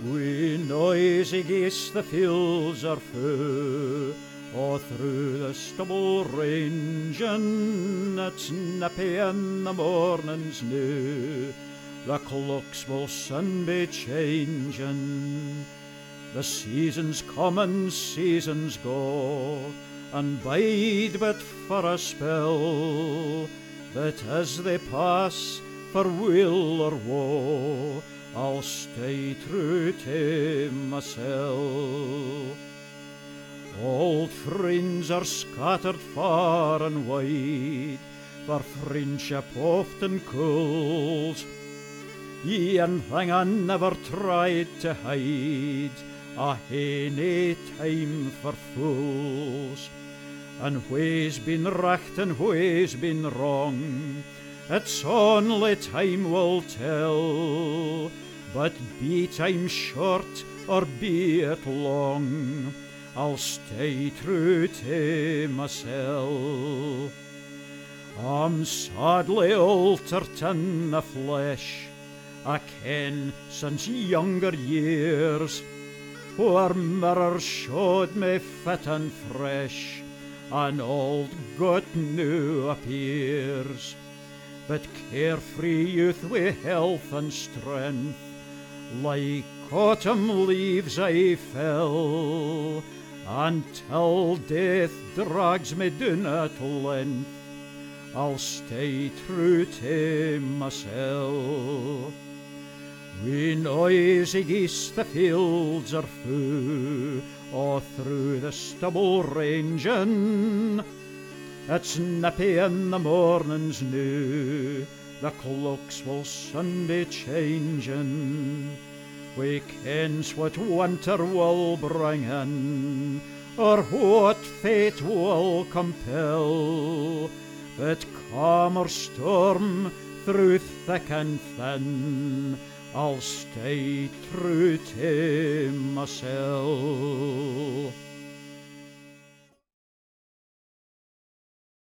We noisy geese the fields are full, or through the stubble ranging, it's nippy in the morning's new. The clocks will soon be changing. The seasons come and seasons go, and bide but for a spell. But as they pass, for weal or woe, I'll stay true to myself. Old friends are scattered far and wide, for friendship often cools. One thing I never tried to hide, I hae nae time for fools. And wha's been recht and wha's been wrong, it's only time will tell. But be time short or be it long, I'll stay true to myself. I'm sadly altered in the flesh, I ken since younger years, where mirrors showed me fit and fresh, and old gut new appears. But carefree youth with health and strength, like autumn leaves I fell, until death drags me down at length, I'll stay true to myself. We noisy geese the fields are full, or through the stubble ranging, it's nippy in the morning's new. The clocks will soon be changing. We kens what winter will bring in, or what fate will compel. But calm or storm, through thick and thin, I'll stay true to myself.